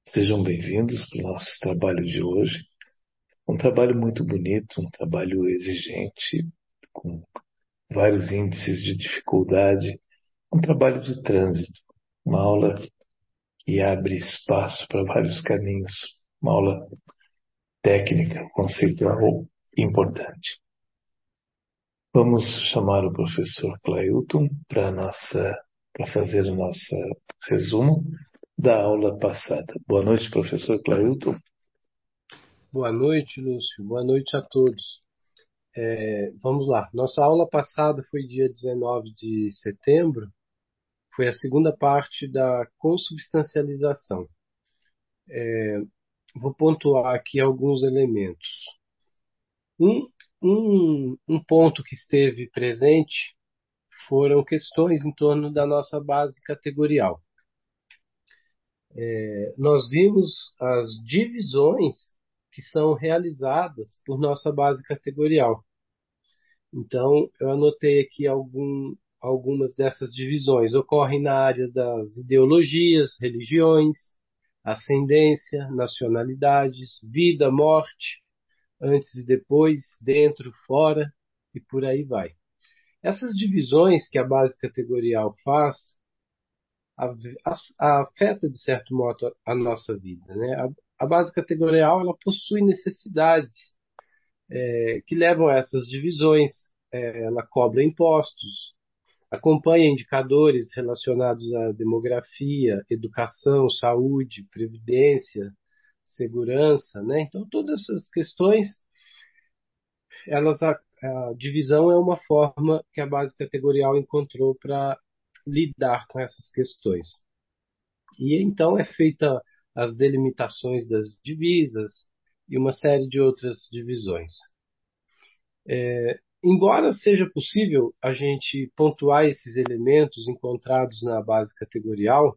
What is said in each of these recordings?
Sejam bem-vindos para o nosso trabalho de hoje. Um trabalho muito bonito, um trabalho exigente, com vários índices de dificuldade, um trabalho de trânsito, uma aula que abre espaço para vários caminhos, uma aula técnica, conceitual importante. Vamos chamar o professor Clailton para fazer o nosso resumo da aula passada. Boa noite, professor Clailton. Boa noite, Lúcio. Boa noite a todos. Vamos lá. Nossa aula passada foi dia 19 de setembro. Foi a segunda parte da consubstancialização. Vou pontuar aqui alguns elementos. Um, um ponto que esteve presente foram questões em torno da nossa base categorial. Nós vimos as divisões que são realizadas por nossa base categorial. Então, eu anotei aqui algumas dessas divisões. Ocorrem na área das ideologias, religiões, ascendência, nacionalidades, vida, morte, antes e depois, dentro, fora, e por aí vai. Essas divisões que a base categorial faz afeta, de certo modo, a nossa vida, né? A base categorial ela possui necessidades que levam a essas divisões. Ela cobra impostos, acompanha indicadores relacionados à demografia, educação, saúde, previdência, segurança, né? Então, todas essas questões, a divisão é uma forma que a base categorial encontrou para lidar com essas questões. E então é feita as delimitações das divisas e uma série de outras divisões. Embora seja possível a gente pontuar esses elementos encontrados na base categorial,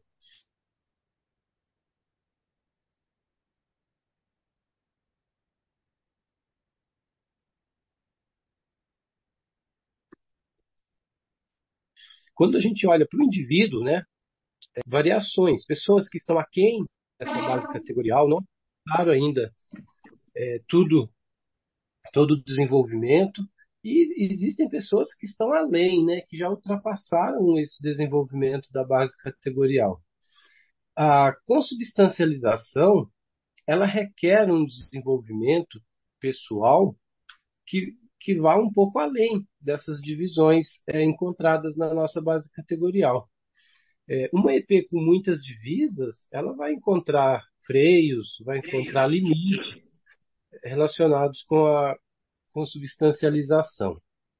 quando a gente olha para o indivíduo, né, variações, pessoas que estão aquém dessa base categorial, não claro ainda tudo, todo o desenvolvimento, e existem pessoas que estão além, né, que já ultrapassaram esse desenvolvimento da base categorial. A consubstancialização, ela requer um desenvolvimento pessoal que vá um pouco além dessas divisões encontradas na nossa base categorial. Uma EP com muitas divisas, ela vai encontrar freios, vai encontrar limites relacionados com a consubstancialização.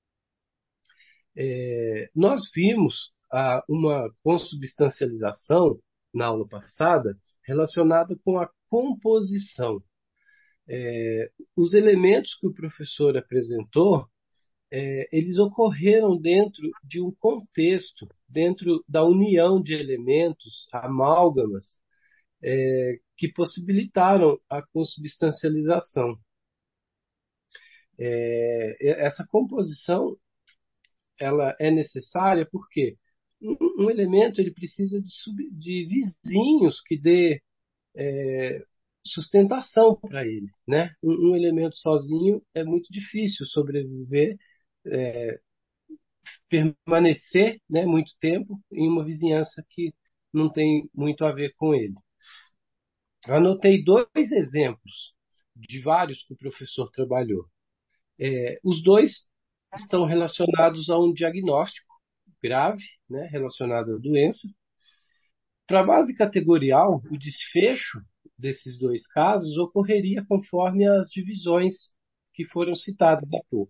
Nós vimos uma consubstancialização na aula passada relacionada com a composição. Os elementos que o professor apresentou eles ocorreram dentro de um contexto, dentro da união de elementos, amálgamas, que possibilitaram a consubstancialização. Essa composição ela é necessária porque um elemento ele precisa de vizinhos que dê sustentação para ele, né? Um elemento sozinho é muito difícil sobreviver, permanecer, né, muito tempo em uma vizinhança que não tem muito a ver com ele. Eu anotei dois exemplos de vários que o professor trabalhou. Os dois estão relacionados a um diagnóstico grave, né, relacionado à doença. Para a base categorial, o desfecho desses dois casos ocorreria conforme as divisões que foram citadas há pouco.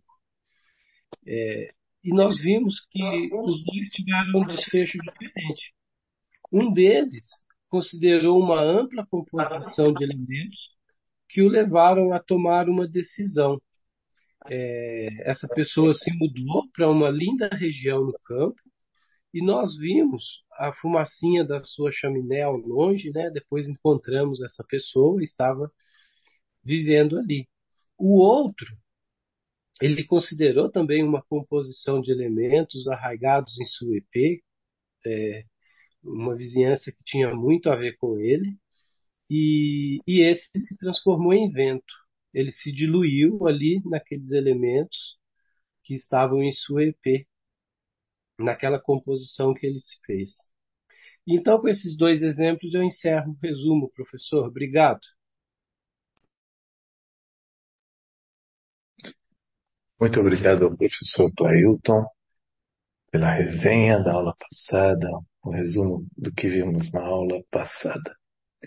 E nós vimos que os dois tiveram um desfecho diferente. Um deles considerou uma ampla composição de elementos que o levaram a tomar uma decisão. Essa pessoa se mudou para uma linda região no campo e nós vimos a fumacinha da sua chaminé ao longe, né? Depois encontramos essa pessoa, estava vivendo ali. O outro, ele considerou também uma composição de elementos arraigados em sua EP, uma vizinhança que tinha muito a ver com ele, e esse se transformou em vento. Ele se diluiu ali naqueles elementos que estavam em sua EP, naquela composição que ele se fez. Então, com esses dois exemplos, eu encerro o resumo, professor. Obrigado. Muito obrigado ao professor Clailton pela resenha da aula passada, o resumo do que vimos na aula passada.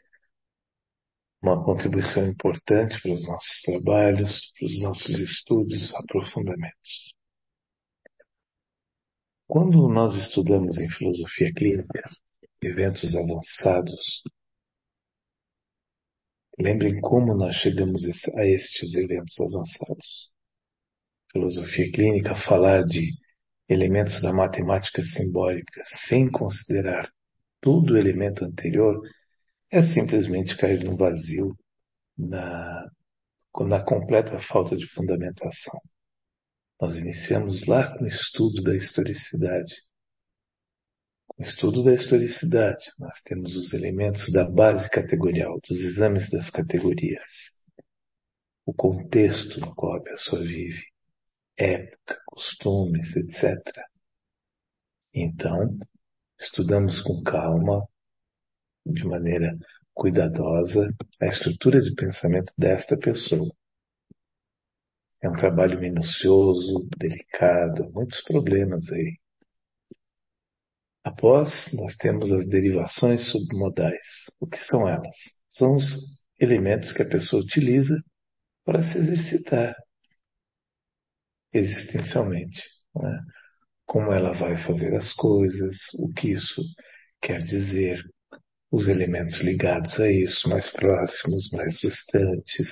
Uma contribuição importante para os nossos trabalhos, para os nossos estudos, aprofundamentos. Quando nós estudamos em filosofia clínica, eventos avançados, lembrem como nós chegamos a estes eventos avançados. Filosofia clínica, falar de elementos da matemática simbólica sem considerar todo o elemento anterior é simplesmente cair no vazio, na completa falta de fundamentação. Nós iniciamos lá com o estudo da historicidade. Com o estudo da historicidade, nós temos os elementos da base categorial, dos exames das categorias, o contexto no qual a pessoa vive, época, costumes, etc. Então, estudamos com calma, de maneira cuidadosa, a estrutura de pensamento desta pessoa. É um trabalho minucioso, delicado, muitos problemas aí. Após, nós temos as derivações submodais. O que são elas? São os elementos que a pessoa utiliza para se exercitar existencialmente, né? Como ela vai fazer as coisas, o que isso quer dizer, os elementos ligados a isso, mais próximos, mais distantes.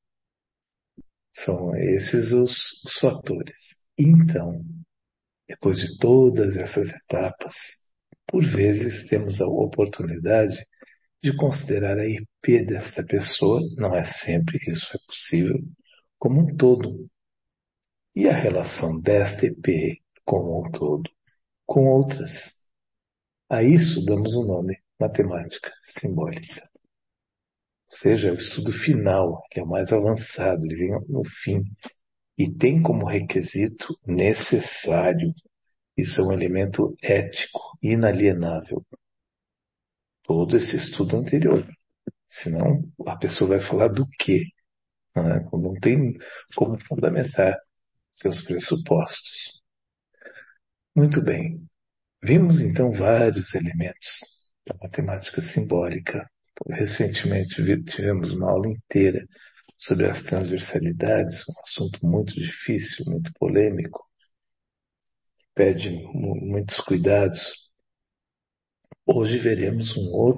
São esses os fatores. Então, depois de todas essas etapas, por vezes temos a oportunidade de considerar a IP desta pessoa, não é sempre que isso é possível, como um todo. E a relação desta IP como um todo com outras. A isso damos o nome matemática simbólica. Ou seja, é o estudo final, que é o mais avançado, ele vem no fim. E tem como requisito necessário, isso é um elemento ético, inalienável, todo esse estudo anterior. Senão, a pessoa vai falar do quê? Não tem como fundamentar seus pressupostos. Muito bem. Vimos então vários elementos da matemática simbólica. Recentemente tivemos uma aula inteira sobre as transversalidades, um assunto muito difícil, muito polêmico, pede muitos cuidados. Hoje veremos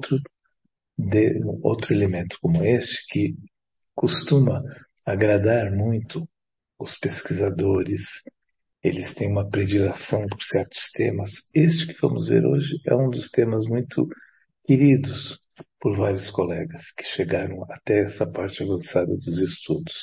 um outro elemento como este que costuma agradar muito os pesquisadores. Eles têm uma predileção por certos temas. Este que vamos ver hoje é um dos temas muito queridos por vários colegas que chegaram até essa parte avançada dos estudos.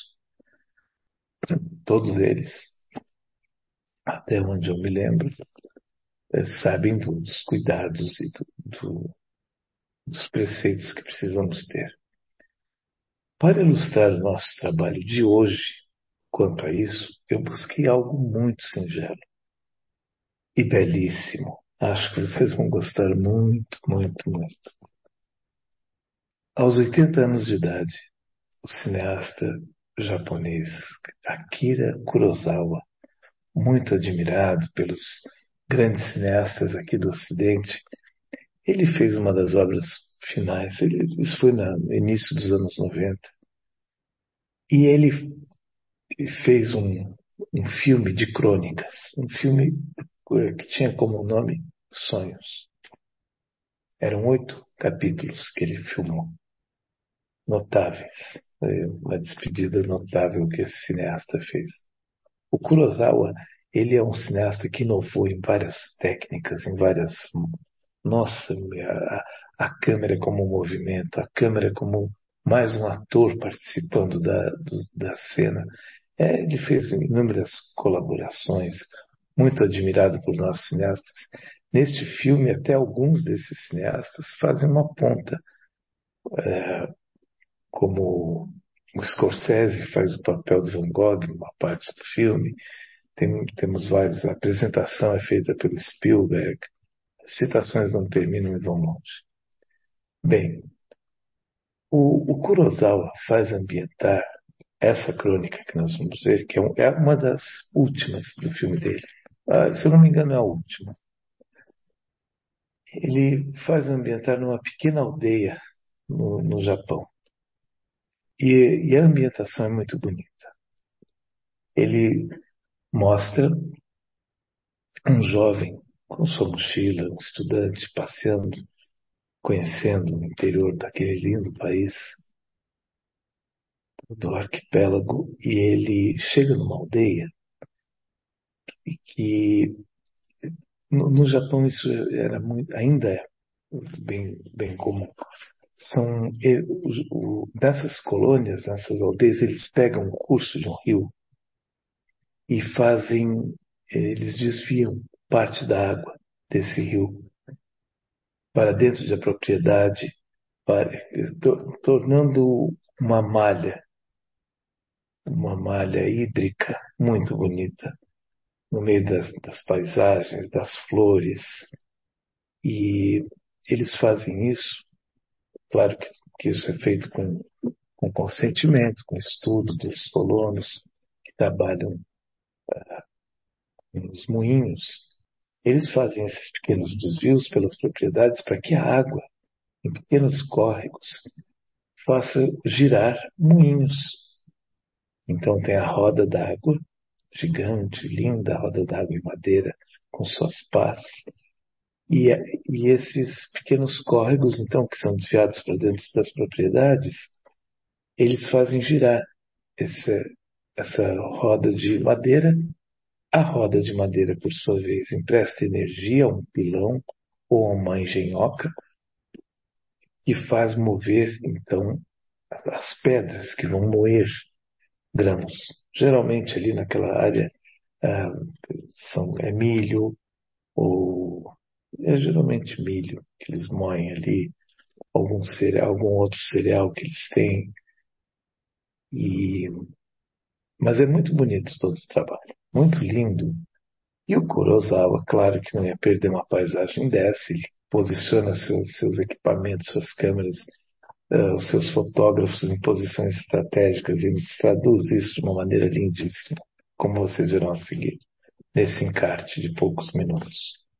Todos eles, até onde eu me lembro, sabem dos cuidados e dos preceitos que precisamos ter. Para ilustrar o nosso trabalho de hoje quanto a isso, eu busquei algo muito singelo e belíssimo. Acho que vocês vão gostar muito, muito, muito. Aos 80 anos de idade, o cineasta japonês Akira Kurosawa, muito admirado pelos grandes cineastas aqui do Ocidente, ele fez uma das obras finais, isso foi no início dos anos 90, e ele fez um filme de crônicas, um filme que tinha como nome Sonhos. Eram 8 capítulos que ele filmou, notáveis. Uma despedida notável que esse cineasta fez. O Kurosawa, ele é um cineasta que inovou em várias técnicas, em várias... Nossa, a câmera como movimento, a câmera como mais um ator participando da cena. Ele fez inúmeras colaborações, muito admirado por nossos cineastas. Neste filme, até alguns desses cineastas fazem uma ponta como o Scorsese faz o papel de Van Gogh numa parte do filme. Temos vários. A apresentação é feita pelo Spielberg. As citações não terminam e vão longe. Bem, o Kurosawa faz ambientar essa crônica que nós vamos ver, que é uma das últimas do filme dele. Se eu não me engano, é a última. Ele faz ambientar numa pequena aldeia no Japão. E a ambientação é muito bonita. Ele mostra um jovem com sua mochila, um estudante, passeando, conhecendo o interior daquele lindo país, do arquipélago, e ele chega numa aldeia que no Japão isso era muito, ainda é bem comum. Nessas colônias, nessas aldeias, eles pegam o curso de um rio e eles desviam parte da água desse rio para dentro da propriedade, para, tornando uma malha hídrica muito bonita, no meio das paisagens, das flores. E eles fazem isso, claro que isso é feito com consentimento, com estudo dos colonos que trabalham nos moinhos. Eles fazem esses pequenos desvios pelas propriedades para que a água, em pequenos córregos, faça girar moinhos. Então tem a roda d'água, gigante, linda roda d'água em madeira, com suas pás. E, e esses pequenos córregos, então, que são desviados para dentro das propriedades, eles fazem girar essa, essa roda de madeira. A roda de madeira, por sua vez, empresta energia a um pilão ou a uma engenhoca que faz mover, então, as pedras que vão moer grãos. Geralmente ali naquela área ah, é milho ou é geralmente milho que eles moem ali, algum cereal, algum outro cereal que eles têm. E, mas é muito bonito todo o trabalho, muito lindo. E o Kurosawa, claro que não ia perder uma paisagem dessa, ele posiciona seus equipamentos, suas câmeras, os seus fotógrafos em posições estratégicas e nos traduz isso de uma maneira lindíssima, como vocês verão a seguir, nesse encarte de poucos minutos.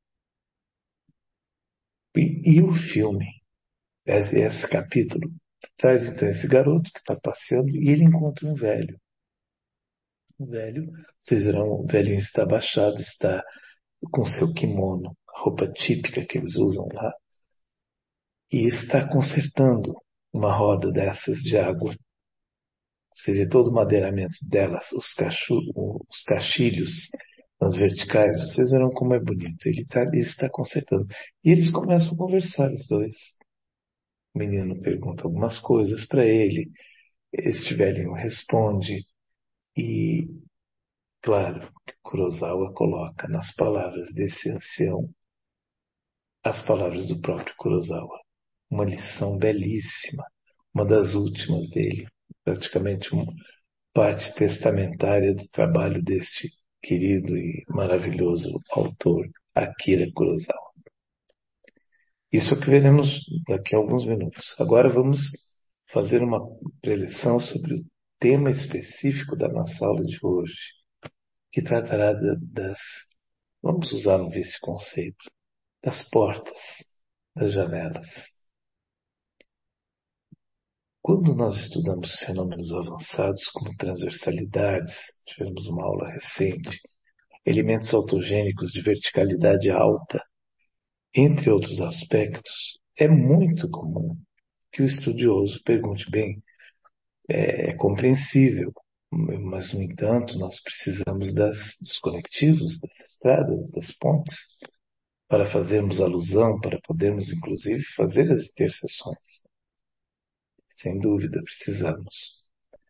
E o filme, esse capítulo, traz então esse garoto que está passeando e ele encontra um velho. Um velho, vocês verão, o velhinho está abaixado, está com seu kimono, a roupa típica que eles usam lá, e está consertando uma roda dessas de água. Você vê todo o madeiramento delas, os cachilhos nas verticais, vocês verão como é bonito. Ele está consertando. E eles começam a conversar, os dois. O menino pergunta algumas coisas para ele, este velhinho responde, e, claro, Kurosawa coloca nas palavras desse ancião as palavras do próprio Kurosawa. Uma lição belíssima, uma das últimas dele, praticamente uma parte testamentária do trabalho deste querido e maravilhoso autor, Akira Kurosawa. Isso é o que veremos daqui a alguns minutos. Agora vamos fazer uma preleção sobre o tema específico da nossa aula de hoje, que tratará vamos usar um vice-conceito, das portas, das janelas. Quando nós estudamos fenômenos avançados como transversalidades, tivemos uma aula recente, elementos autogênicos de verticalidade alta, entre outros aspectos, é muito comum que o estudioso pergunte: bem, é compreensível, mas, no entanto, nós precisamos dos conectivos, das estradas, das pontes, para fazermos alusão, para podermos, inclusive, fazer as interseções. Sem dúvida, precisamos.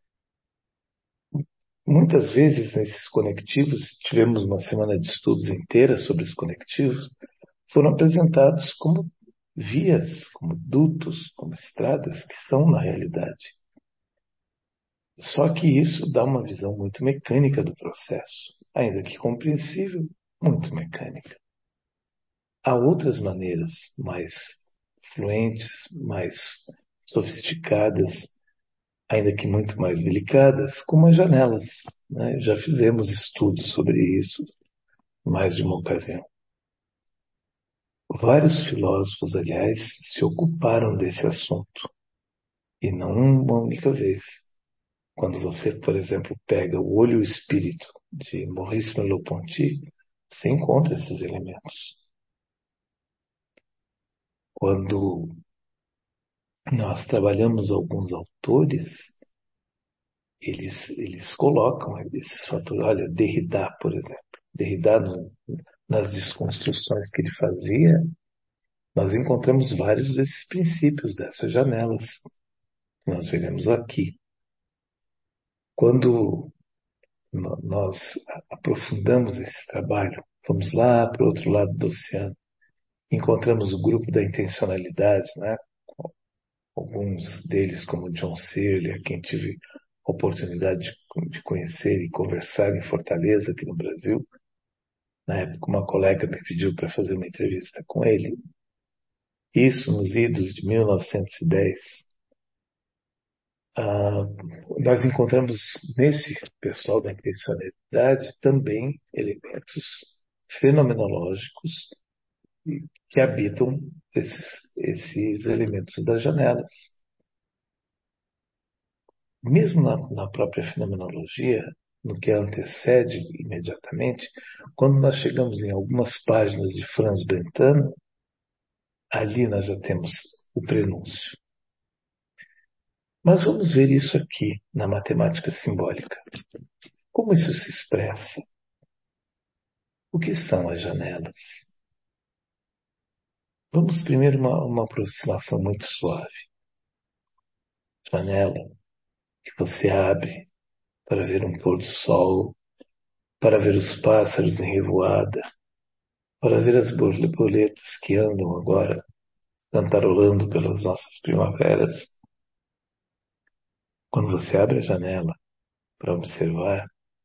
Muitas vezes, nesses conectivos, tivemos uma semana de estudos inteira sobre os conectivos, foram apresentados como vias, como dutos, como estradas, que são na realidade. Só que isso dá uma visão muito mecânica do processo, ainda que compreensível, muito mecânica. Há outras maneiras mais fluentes, mais sofisticadas, ainda que muito mais delicadas, como as janelas, né? Já fizemos estudos sobre isso em mais de uma ocasião. Vários filósofos, aliás, se ocuparam desse assunto, e não uma única vez. Quando você, por exemplo, pega o Olho e o Espírito de Maurice Merleau-Ponty, você encontra esses elementos. Quando nós trabalhamos alguns autores, eles colocam esses fatores. Olha, Derrida, por exemplo. Derrida, nas desconstruções que ele fazia, nós encontramos vários desses princípios, dessas janelas que nós veremos aqui. Quando nós aprofundamos esse trabalho, vamos lá para o outro lado do oceano, encontramos o grupo da intencionalidade, né? Alguns deles, como John Searle, a quem tive a oportunidade de conhecer e conversar em Fortaleza, aqui no Brasil. Na época, uma colega me pediu para fazer uma entrevista com ele. Isso nos idos de 1910. Ah, nós encontramos nesse pessoal da intencionalidade também elementos fenomenológicos que habitam esses elementos das janelas. Mesmo na própria fenomenologia, no que a antecede imediatamente, quando nós chegamos em algumas páginas de Franz Brentano, ali nós já temos o prenúncio. Mas vamos ver isso aqui na matemática simbólica. Como isso se expressa? O que são as janelas? Vamos primeiro uma aproximação muito suave. Janela que você abre para ver um pôr do sol, para ver os pássaros em revoada, para ver as borboletas que andam agora cantarolando pelas nossas primaveras. Quando você abre a janela para observar,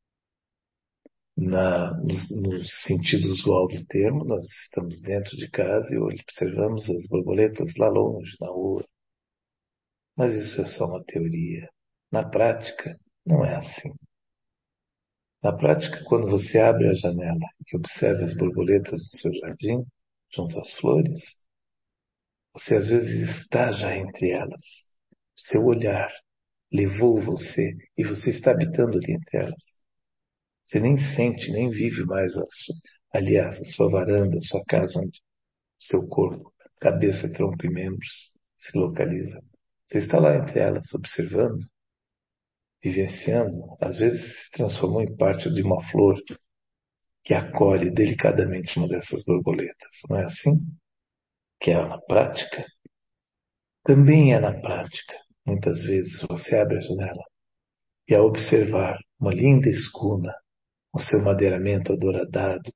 no sentido usual do termo, nós estamos dentro de casa e observamos as borboletas lá longe, na rua. Mas isso é só uma teoria. Na prática, não é assim. Na prática, quando você abre a janela e observa as borboletas do seu jardim, junto às flores, você às vezes está já entre elas. Seu olhar levou você e você está habitando ali entre elas. Você nem sente, nem vive mais aliás, a sua varanda, a sua casa, onde o seu corpo, cabeça, tronco e membros se localizam. Você está lá entre elas, observando, vivenciando, às vezes se transformou em parte de uma flor que acolhe delicadamente uma dessas borboletas. Não é assim? Que é na prática? Também é na prática. Muitas vezes você abre a janela e ao observar uma linda escuna, o seu madeiramento adoradado,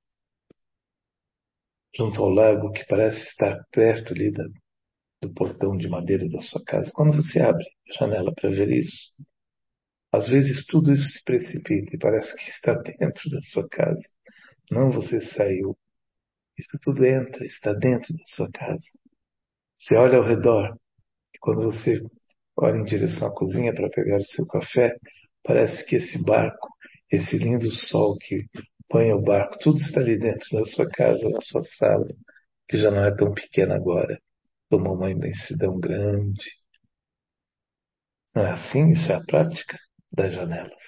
junto ao lago que parece estar perto ali do portão de madeira da sua casa, quando você abre a janela para ver isso, às vezes tudo isso se precipita e parece que está dentro da sua casa. Não, você saiu. Isso tudo entra, está dentro da sua casa. Você olha ao redor e quando você olha em direção à cozinha para pegar o seu café, parece que esse barco, esse lindo sol que banha o barco, tudo está ali dentro da sua casa, na sua sala, que já não é tão pequena agora. Tomou uma imensidão grande. Não é assim? Isso é a prática das janelas.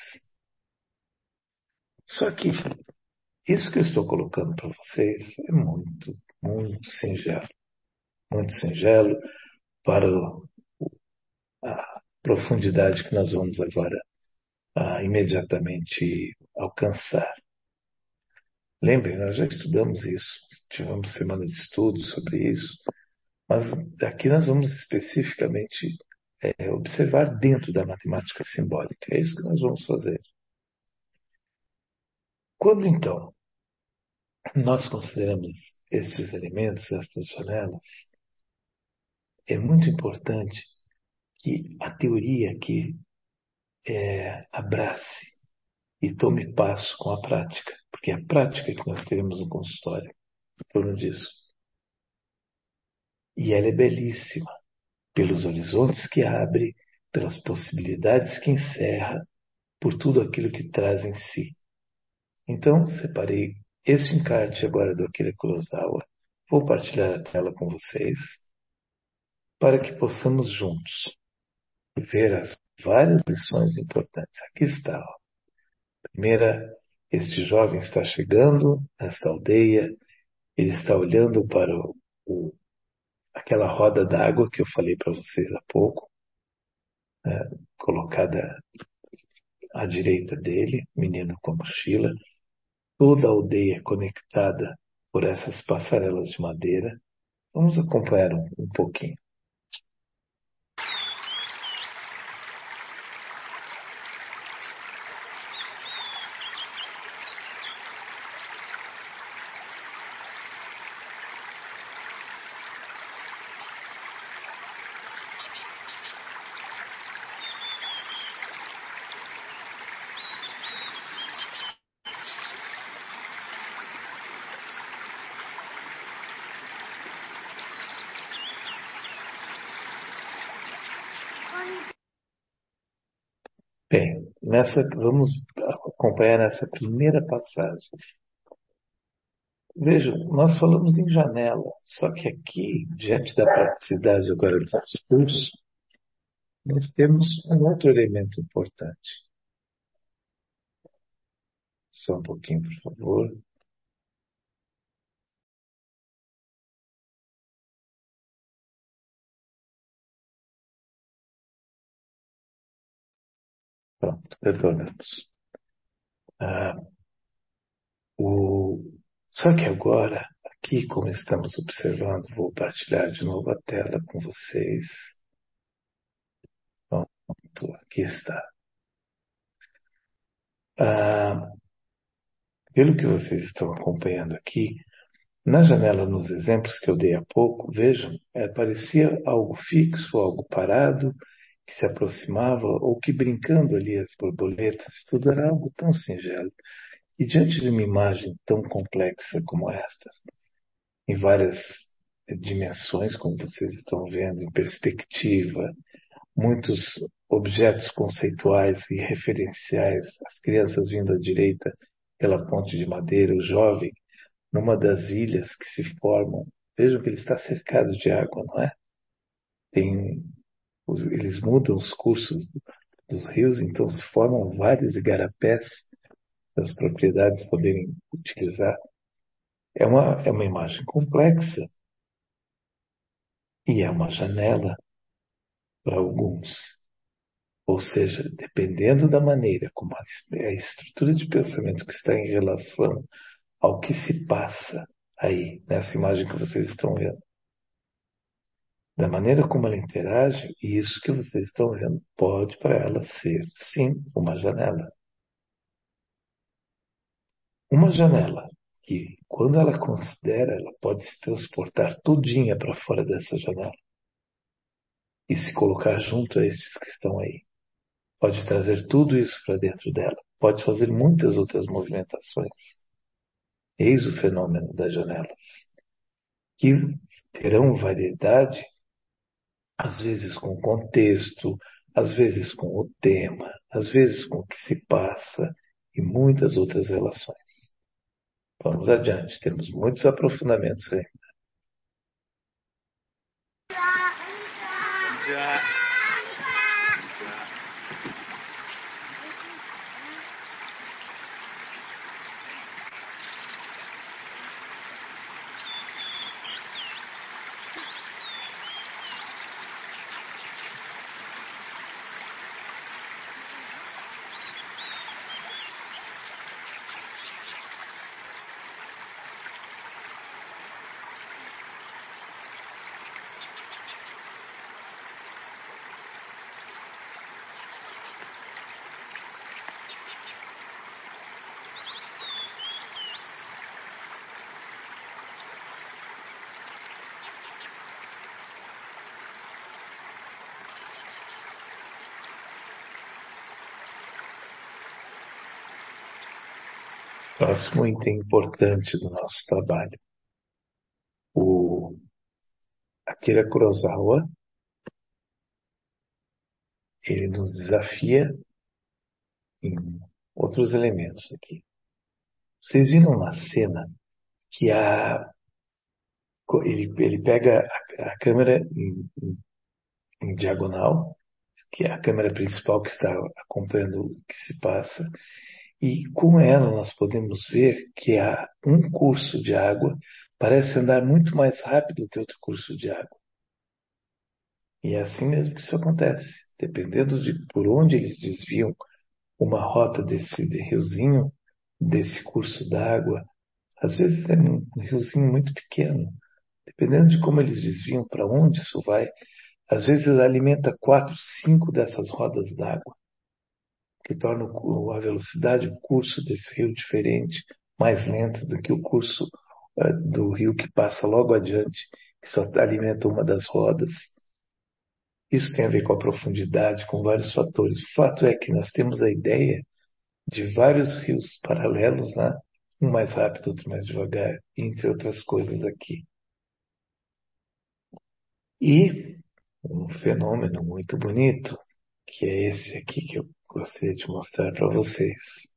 Só que isso que eu estou colocando para vocês é muito, muito singelo. Muito singelo para a profundidade que nós vamos agora imediatamente alcançar. Lembrem, nós já estudamos isso, tivemos semanas de estudo sobre isso, mas aqui nós vamos especificamente observar dentro da matemática simbólica. É isso que nós vamos fazer. Quando então nós consideramos estes elementos, estas janelas, é muito importante que a teoria aqui abrace e tome passo com a prática, porque é a prática que nós teremos no consultório em torno disso. E ela é belíssima, pelos horizontes que abre, pelas possibilidades que encerra, por tudo aquilo que traz em si. Então, separei este encarte agora do Akira Kurosawa, vou partilhar a tela com vocês, para que possamos juntos ver as várias lições importantes. Aqui está. Ó. Primeira, este jovem está chegando nesta aldeia, ele está olhando para aquela roda d'água que eu falei para vocês há pouco, né, colocada à direita dele, menino com a mochila, toda a aldeia conectada por essas passarelas de madeira. Vamos acompanhar um pouquinho. Bem, vamos acompanhar nessa primeira passagem. Vejam, nós falamos em janela, só que aqui, diante da praticidade agora do discurso, nós temos um outro elemento importante. Só um pouquinho, por favor. Pronto, retornamos. Ah, Só que agora, aqui, como estamos observando, vou partilhar de novo a tela com vocês. Pronto, aqui está. Ah, Pelo que vocês estão acompanhando aqui, na janela, nos exemplos que eu dei há pouco, vejam, parecia algo fixo, algo parado, que se aproximava, ou que brincando ali as borboletas, tudo era algo tão singelo. E diante de uma imagem tão complexa como esta, em várias dimensões, como vocês estão vendo, em perspectiva, muitos objetos conceituais e referenciais, as crianças vindo à direita pela ponte de madeira, o jovem numa das ilhas que se formam. Vejam que ele está cercado de água, não é? Eles mudam os cursos dos rios, então se formam vários igarapés para as propriedades poderem utilizar. É uma imagem complexa e é uma janela para alguns. Ou seja, dependendo da maneira como a estrutura de pensamento que está em relação ao que se passa aí, nessa imagem que vocês estão vendo, da maneira como ela interage, e isso que vocês estão vendo pode para ela ser, sim, uma janela. Uma janela que, quando ela considera, ela pode se transportar todinha para fora dessa janela e se colocar junto a esses que estão aí. Pode trazer tudo isso para dentro dela. Pode fazer muitas outras movimentações. Eis o fenômeno das janelas, que terão variedade, às vezes com o contexto, às vezes com o tema, às vezes com o que se passa e muitas outras relações. Vamos adiante, temos muitos aprofundamentos aí. Próximo item importante do nosso trabalho. O Akira Kurosawa, ele nos desafia em outros elementos aqui. Vocês viram na cena que ele pega a câmera em diagonal, que é a câmera principal que está acompanhando o que se passa, e com ela nós podemos ver que há um curso de água parece andar muito mais rápido que outro curso de água. E é assim mesmo que isso acontece. Dependendo de por onde eles desviam uma rota desse riozinho, desse curso d'água, às vezes é um riozinho muito pequeno. Dependendo de como eles desviam, para onde isso vai, às vezes alimenta 4, 5 dessas rodas d'água, que torna a velocidade, o curso desse rio diferente, mais lento do que o curso do rio que passa logo adiante, que só alimenta uma das rodas. Isso tem a ver com a profundidade, com vários fatores. O fato é que nós temos a ideia de vários rios paralelos, né? Um mais rápido, outro mais devagar, entre outras coisas aqui. E um fenômeno muito bonito, que é esse aqui que eu gostaria de mostrar para vocês.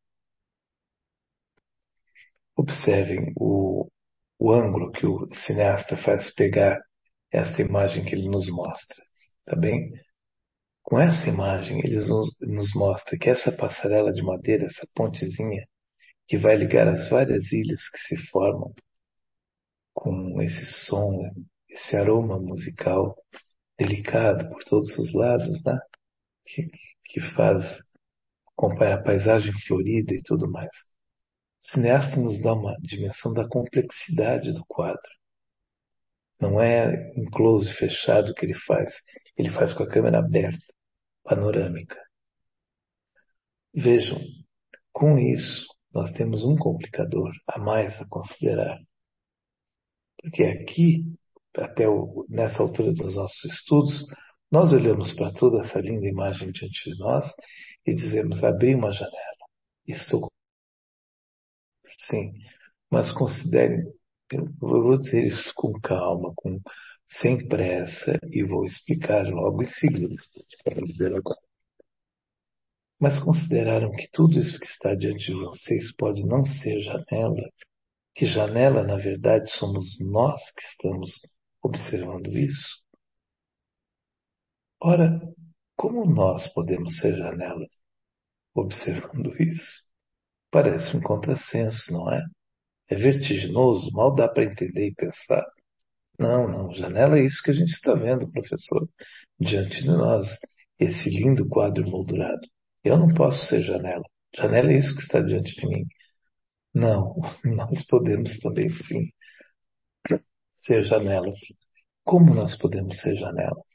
Observem o ângulo que o cineasta faz pegar esta imagem que ele nos mostra, tá bem? Com essa imagem, eles nos mostram que essa passarela de madeira, essa pontezinha, que vai ligar as várias ilhas que se formam com esse som, esse aroma musical delicado por todos os lados, né? Que, que faz acompanhar a paisagem florida e tudo mais. O cineasta nos dá uma dimensão da complexidade do quadro. Não é em close fechado que ele faz com a câmera aberta, panorâmica. Vejam, com isso, nós temos um complicador a mais a considerar. Porque aqui, nessa altura dos nossos estudos, nós olhamos para toda essa linda imagem diante de nós e dizemos: abri uma janela. Estou sim, mas considerem, eu vou dizer isso com calma, sem pressa, e vou explicar logo em seguida. Quero dizer agora. Mas consideraram que tudo isso que está diante de vocês pode não ser janela, que janela, na verdade, somos nós que estamos observando isso? Ora, como nós podemos ser janelas observando isso? Parece um contrassenso, não é? É vertiginoso, mal dá para entender e pensar. Não, não, janela é isso que a gente está vendo, professor, diante de nós, esse lindo quadro moldurado. Eu não posso ser janela. Janela é isso que está diante de mim. Não, nós podemos também sim ser janelas. Como nós podemos ser janelas?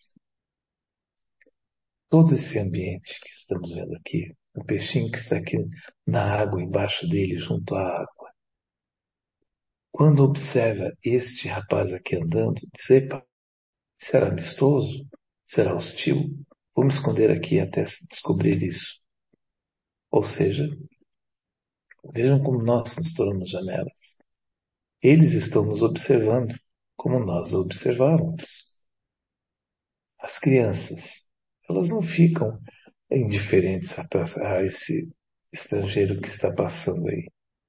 Todo esse ambiente que estamos vendo aqui, o peixinho que está aqui na água, embaixo dele, junto à água. Quando observa este rapaz aqui andando, diz: epa, será amistoso? Será hostil? Vou me esconder aqui até descobrir isso. Ou seja, vejam como nós nos tornamos janelas. Eles estão nos observando como nós observávamos. As crianças, elas não ficam indiferentes a esse estrangeiro que está passando aí.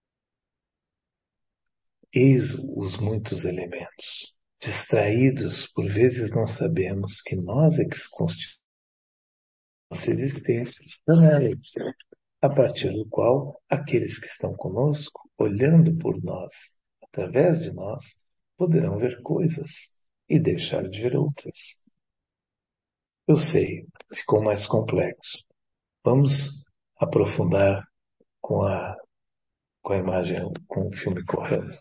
Eis os muitos elementos. Distraídos, por vezes não sabemos que nós é que constituímos nossa existência janelas, a partir do qual aqueles que estão conosco, olhando por nós, através de nós, poderão ver coisas e deixar de ver outras. Eu sei, ficou mais complexo. Vamos aprofundar com com a imagem, com o filme correndo.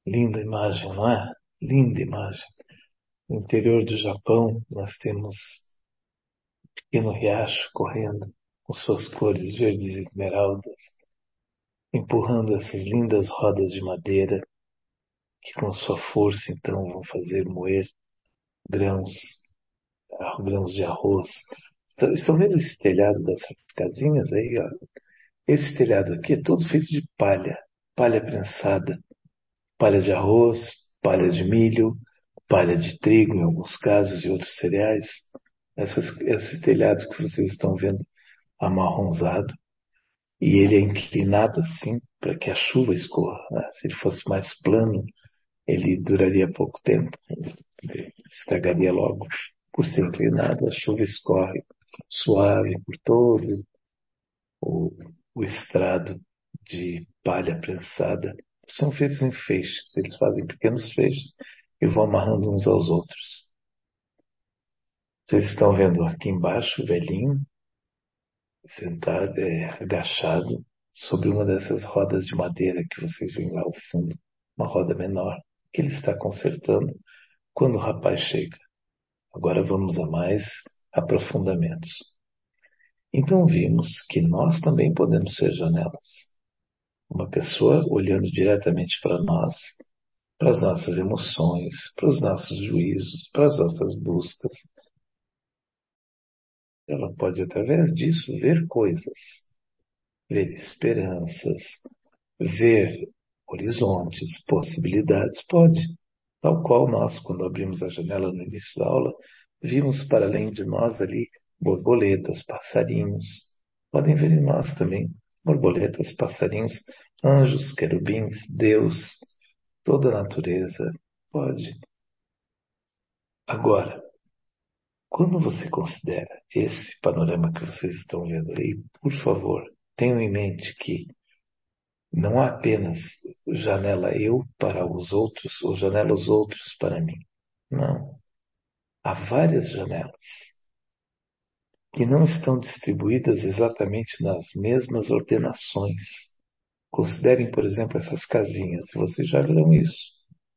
Linda imagem, não é? Linda imagem. No interior do Japão, nós temos um pequeno riacho correndo com suas cores verdes e esmeraldas, empurrando essas lindas rodas de madeira que com sua força então vão fazer moer grãos, grãos de arroz. Estão vendo esse telhado dessas casinhas aí, ó? Esse telhado aqui é todo feito de palha, palha prensada, palha de arroz, palha de milho, palha de trigo em alguns casos e outros cereais. Esse telhado que vocês estão vendo amarronzado, e ele é inclinado assim para que a chuva escorra, né? Se ele fosse mais plano, ele duraria pouco tempo, estragaria logo. Por ser inclinado, a chuva escorre suave por todo o, o estrado de palha prensada. São feitos em feixes, eles fazem pequenos feixes e vão amarrando uns aos outros. Vocês estão vendo aqui embaixo o velhinho sentado, agachado, sobre uma dessas rodas de madeira que vocês veem lá ao fundo, uma roda menor, que ele está consertando quando o rapaz chega. Agora vamos a mais aprofundamentos. Então vimos que nós também podemos ser janelas. Uma pessoa olhando diretamente para nós, para as nossas emoções, para os nossos juízos, para as nossas buscas. Ela pode, através disso, ver coisas, ver esperanças, ver horizontes, possibilidades. Pode. Tal qual nós, quando abrimos a janela no início da aula, vimos para além de nós ali borboletas, passarinhos. Podem ver em nós também borboletas, passarinhos, anjos, querubins, Deus, toda a natureza. Pode. Agora, quando você considera esse panorama que vocês estão vendo aí, por favor, tenham em mente que não há apenas janela eu para os outros ou janela os outros para mim. Não. Há várias janelas que não estão distribuídas exatamente nas mesmas ordenações. Considerem, por exemplo, essas casinhas. Vocês já viram isso.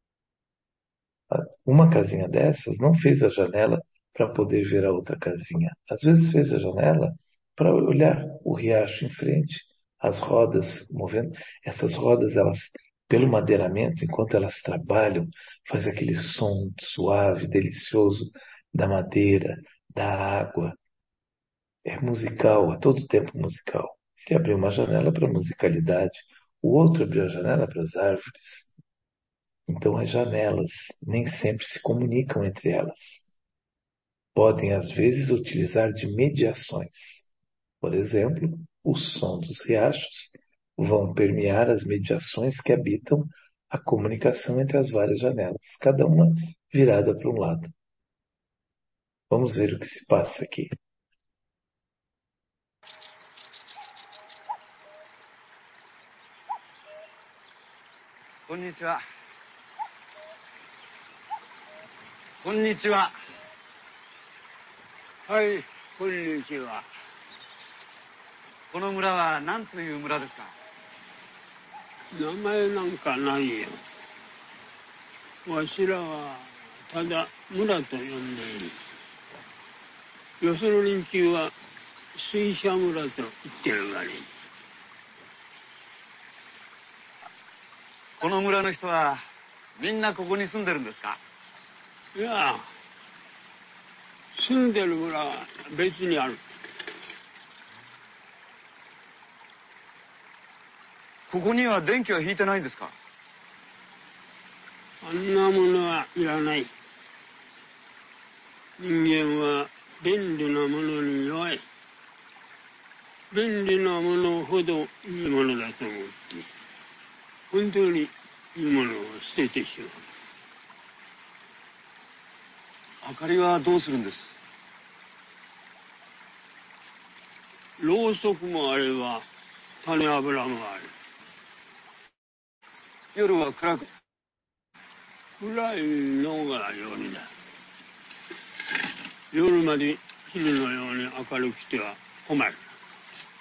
Uma casinha dessas não fez a janela para poder ver a outra casinha. Às vezes fez a janela para olhar o riacho em frente, as rodas movendo. Essas rodas, elas, pelo madeiramento, enquanto elas trabalham, faz aquele som suave, delicioso da madeira, da água. É musical, a todo tempo musical. Ele abriu uma janela para a musicalidade, o outro abriu a janela para as árvores. Então, as janelas nem sempre se comunicam entre elas. Podem, às vezes, utilizar de mediações. Por exemplo, o som dos riachos vão permear as mediações que habitam a comunicação entre as várias janelas, cada uma virada para um lado. Vamos ver o que se passa aqui. こんにちは。こんにちは。はい、こんにちは。この村は何という村ですか？名前なんかないよ。わしらはただ村と呼んでいる。よその連中は水車村と言ってるがね。この村の人はみんなここに住んでるんですか？いや、住んでる村は別にある。ここには電気は引いてないんですか？あんなものはいらない。人間は便利なものに弱い。便利なものほどいいものだと思って、本当にいいものを捨ててしまう。明かりはどうするんです？ろうそくもあれば種油もある。夜は暗く。暗いのが夜だ。夜まで昼のように明るくては困る。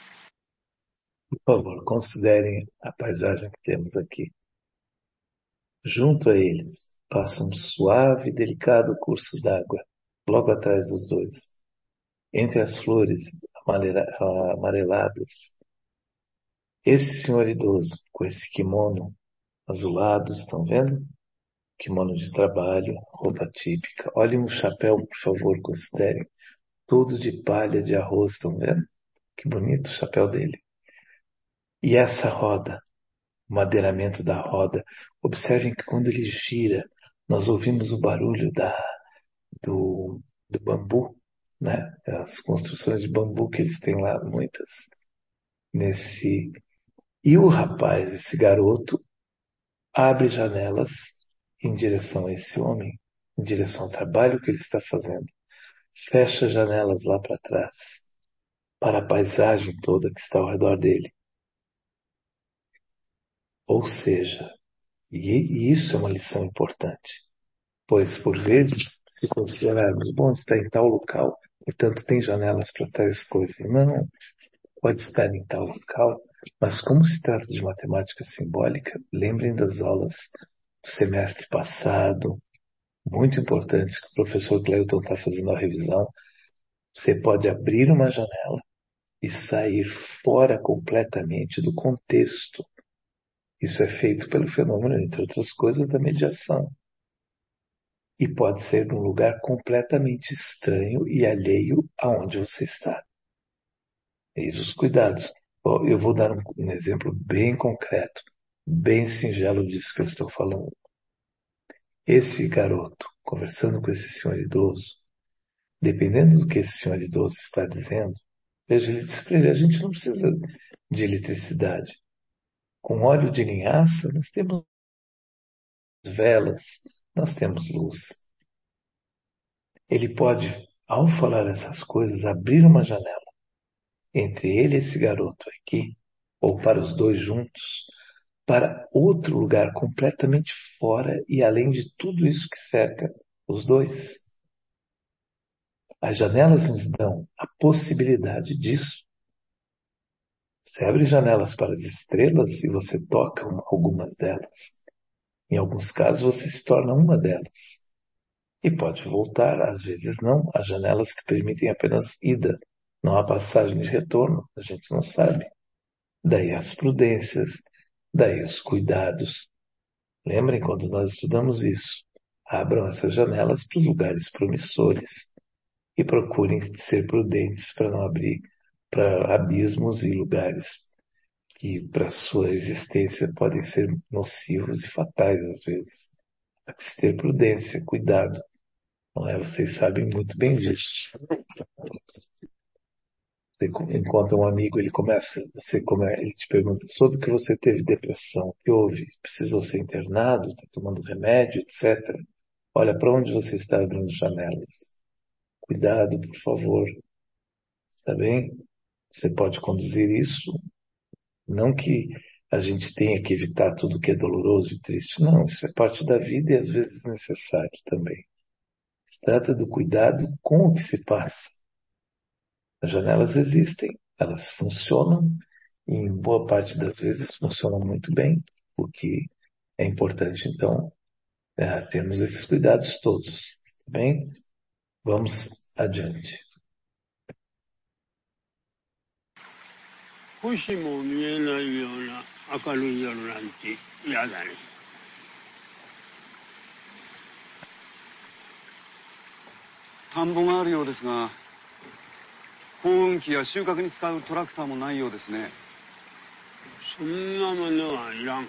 Por favor, considerem a paisagem que temos aqui. Junto a eles passa um suave e delicado curso d'água, logo atrás dos dois. Entre as flores amareladas, esse senhor idoso, com esse kimono azulado, estão vendo? Kimono de trabalho, roupa típica. Olhem o chapéu, por favor, considerem. Todo de palha de arroz, estão vendo? Que bonito o chapéu dele. E essa roda, o madeiramento da roda. Observem que quando ele gira, nós ouvimos o barulho do, do bambu, né? As construções de bambu que eles têm lá, muitas. Nesse... E o rapaz, esse garoto, abre janelas em direção a esse homem, em direção ao trabalho que ele está fazendo. Fecha janelas lá para trás, para a paisagem toda que está ao redor dele. Ou seja, e isso é uma lição importante, pois por vezes, se considerarmos, bom, está em tal local, portanto tem janelas para tais coisas. Não, pode estar em tal local, mas como se trata de matemática simbólica, lembrem das aulas do semestre passado, muito importantes, que o professor Cleuton está fazendo a revisão. Você pode abrir uma janela e sair fora completamente do contexto. Isso é feito pelo fenômeno, entre outras coisas, da mediação. E pode ser num lugar completamente estranho e alheio aonde você está. Eis os cuidados. Bom, eu vou dar um exemplo bem concreto, bem singelo disso que eu estou falando. Esse garoto, conversando com esse senhor idoso, dependendo do que esse senhor idoso está dizendo, veja, ele diz para ele, a gente não precisa de eletricidade. Com óleo de linhaça, nós temos velas, nós temos luz. Ele pode, ao falar essas coisas, abrir uma janela entre ele e esse garoto aqui, ou para os dois juntos, para outro lugar completamente fora e além de tudo isso que cerca os dois. As janelas nos dão a possibilidade disso. Você abre janelas para as estrelas e você toca algumas delas. Em alguns casos, você se torna uma delas. E pode voltar, às vezes não. Há janelas que permitem apenas ida, não há passagem de retorno, a gente não sabe. Daí as prudências, daí os cuidados. Lembrem quando nós estudamos isso. Abram essas janelas para os lugares promissores e procurem ser prudentes para não abrir para abismos e lugares que para sua existência podem ser nocivos e fatais às vezes. Há que se ter prudência, cuidado. Não é? Vocês sabem muito bem disso. Você encontra um amigo, ele te pergunta sobre o que você teve depressão, o que houve, precisou ser internado, está tomando remédio, etc. Olha, para onde você está abrindo janelas? Cuidado, por favor. Está bem? Você pode conduzir isso. Não que a gente tenha que evitar tudo que é doloroso e triste. Não, isso é parte da vida e às vezes necessário também. Se trata do cuidado com o que se passa. As janelas existem, elas funcionam e em boa parte das vezes funcionam muito bem, o que é importante então termos esses cuidados todos, tá bem? Vamos adiante. 星も見えないような明るい夜なんて嫌だね。田んぼがあるようですが、耕運機や収穫に使うトラクターもないようですね。そんなものはいらん。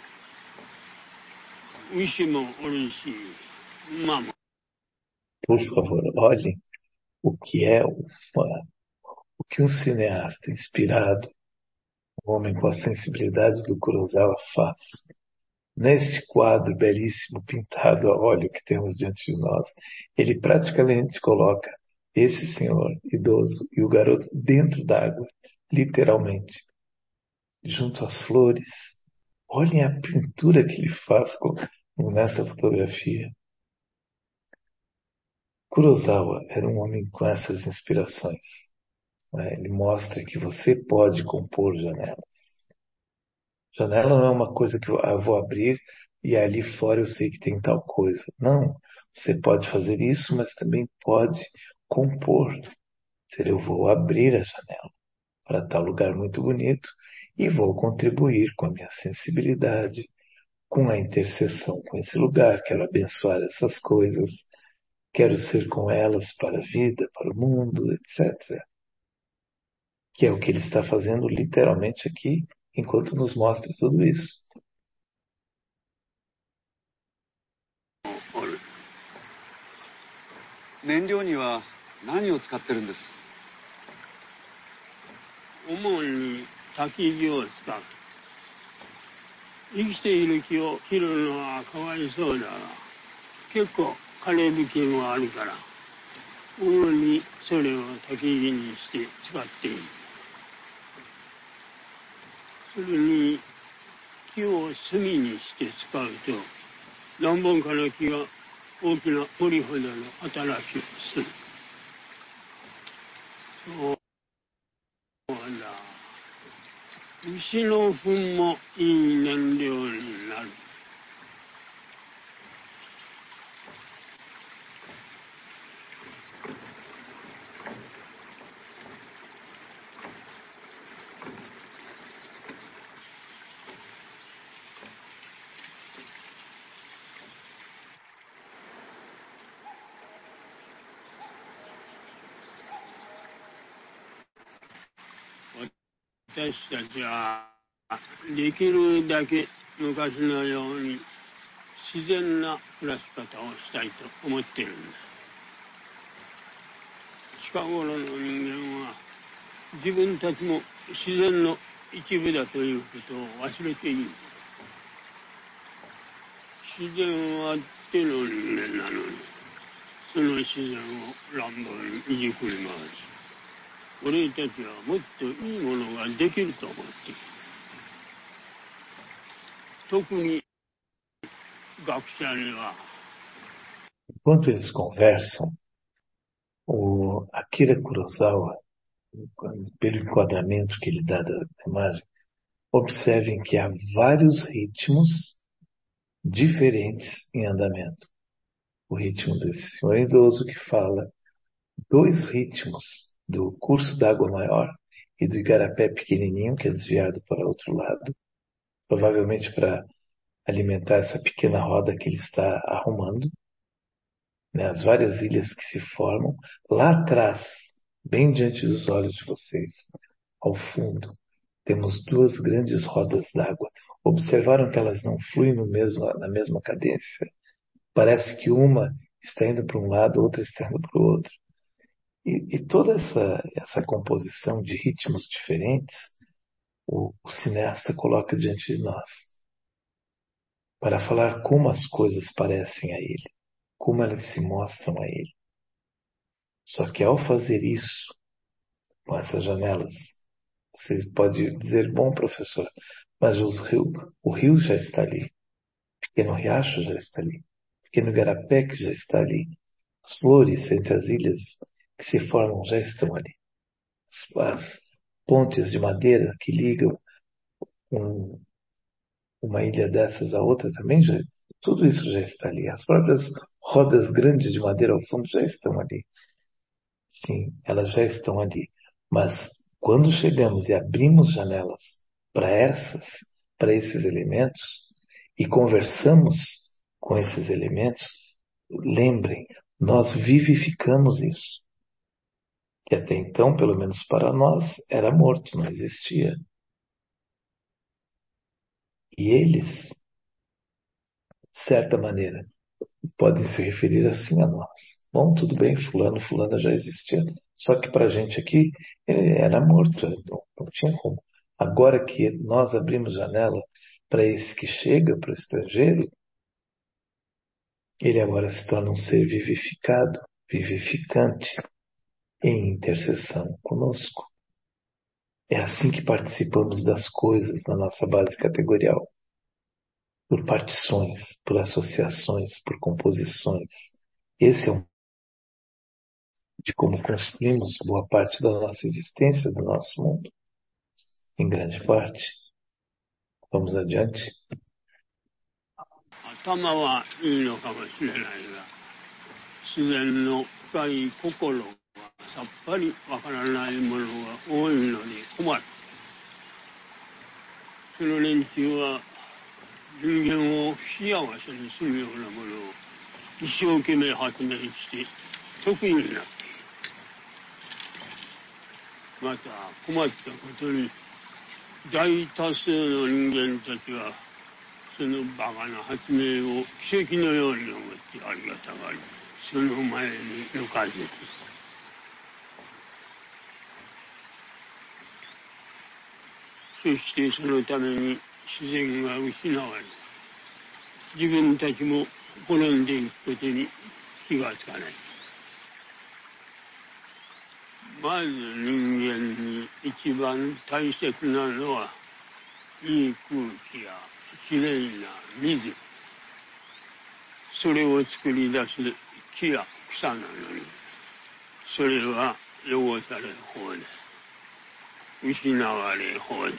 牛もおるし、馬も。 Por favor, olhem o que é o que um cineasta inspirado, um homem com a sensibilidade do Kurosawa faz. Neste quadro belíssimo, pintado a óleo que temos diante de nós, ele praticamente coloca esse senhor idoso e o garoto dentro d'água, literalmente, junto às flores. Olhem a pintura que ele faz nessa fotografia. Kurosawa era um homem com essas inspirações, né? Ele mostra que você pode compor janelas. Janela não é uma coisa que eu vou abrir e ali fora eu sei que tem tal coisa. Não, você pode fazer isso, mas também pode compor. Eu vou abrir a janela para tal lugar muito bonito e vou contribuir com a minha sensibilidade, com a intercessão com esse lugar. Quero abençoar essas coisas, quero ser com elas para a vida, para o mundo, etc. Que é o que ele está fazendo literalmente aqui, enquanto nos mostra tudo isso. 燃料には何を使ってるんです？主に焚き火を使う。生きている木を切るのはかわいそうだが、結構枯れる木もあるから、主にそれを焚き火にして使っている。それに木を炭にして使うと、何本かの木が大きな堀ほどの働きをする。そうだ。牛の糞もいい燃料になる。私たちはできるだけ昔のように自然な暮らし方をしたいと思っているんだ。近頃の人間は自分たちも自然の一部だということを忘れている。自然は手の人間なのに、その自然を乱暴にいじくり回し、俺たちはもっといいものができると思っている。特に学者には。 Enquanto eles conversam, o Akira Kurosawa, pelo enquadramento que ele dá da imagem, observem que há vários ritmos diferentes em andamento. O ritmo desse senhor idoso que fala, dois ritmos do curso d'água maior e do igarapé pequenininho, que é desviado para outro lado, provavelmente para alimentar essa pequena roda que ele está arrumando, né, as várias ilhas que se formam lá atrás, bem diante dos olhos de vocês, ao fundo, temos duas grandes rodas d'água. Observaram que elas não fluem na mesma cadência? Parece que uma está indo para um lado, outra está indo para o outro. E toda essa composição de ritmos diferentes, o cineasta coloca diante de nós, para falar como as coisas parecem a ele, como elas se mostram a ele. Só que ao fazer isso, com essas janelas, vocês podem dizer, bom professor, mas o rio já está ali, o pequeno riacho já está ali, o pequeno igarapé que já está ali, as flores entre as ilhas que se formam já estão ali, as pontes de madeira que ligam uma ilha dessas a outra também já, tudo isso já está ali, as próprias rodas grandes de madeira ao fundo já estão ali. Sim, elas já estão ali. Mas quando chegamos e abrimos janelas para esses elementos e conversamos com esses elementos, lembrem, nós vivificamos isso. Que até então, pelo menos para nós, era morto, não existia. E eles, de certa maneira, podem se referir assim a nós. Bom, tudo bem, fulano já existia. Só que para a gente aqui, ele era morto, não tinha como. Agora que nós abrimos janela para esse que chega, para o estrangeiro, ele agora se torna um ser vivificado, vivificante, em intercessão conosco. É assim que participamos das coisas na nossa base categorial. Por partições, por associações, por composições. Esse é um de como construímos boa parte da nossa existência, do nosso mundo, em grande parte. Vamos adiante. 頭はいいのかもしれないが、自然の深い心がさっぱりわからないものが多いのに困る。その連中は人間を不幸せにするようなものを一生懸命発明して得意になっている。また困ったことに、大多数の人間たちはそのバカな発明を奇跡のように思ってありがたがり、その前にぬかずる。そしてそのために自然が失われ、自分たちも滅んでいくことに気がつかない。まず人間に一番大切なのは、いい空気やきれいな水。それを作り出す木や草なのに、それは汚され放題、失われ放題。